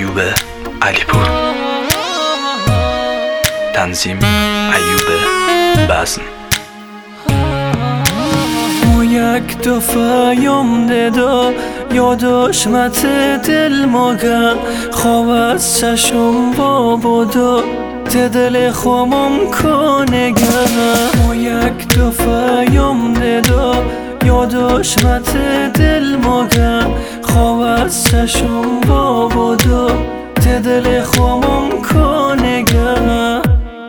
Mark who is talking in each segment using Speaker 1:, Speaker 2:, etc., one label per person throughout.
Speaker 1: ایوب علیپور. تنظیم ایوب بزن.
Speaker 2: یک دفعه یمده یادش مت دل مگه خواب از چشم با بودا دل خوامم کنه گه. یک دفعه یمده یادش مت دل مگه خواب از چشم با بودا دل خوامم کنه گه.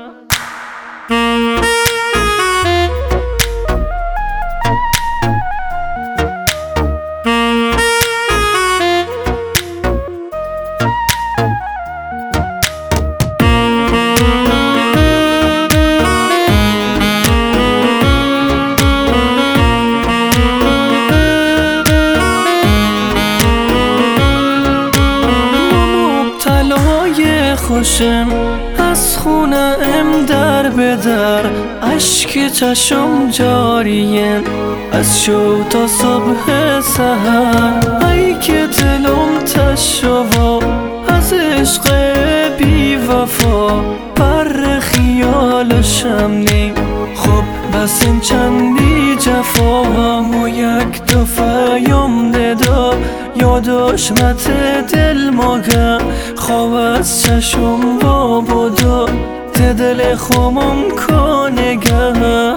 Speaker 2: خوشم از خونه ام در به در اشک چشم جارین از شو تا صبح سحر. ای که دلم تشوا از عشق بی وفا بر خیالشم نیم خب بس این چندی جفا. و یک دفعه یمده یادش مت دل مگه خواب از چشم با بودا دل خوامم کنه گه.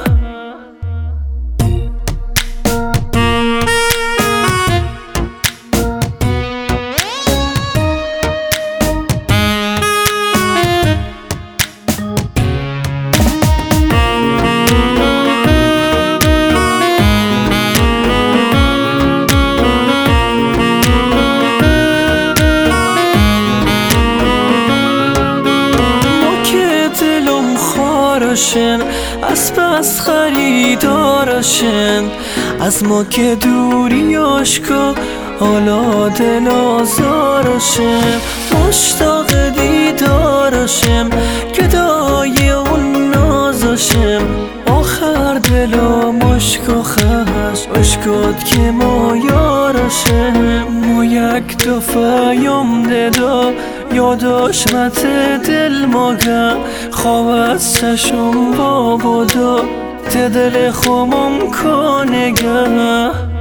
Speaker 2: از بس خریدارشن از ما که دوریاش که حالا دل آزارشم مشتاق دیدارشم گدای اون نازشم آخر دلا مشک و خش اشکاد که ما یارشم. و یک دفعه یمده یادش مت دل مگه خواب از چشم با بودا دل خوامم کنه گه.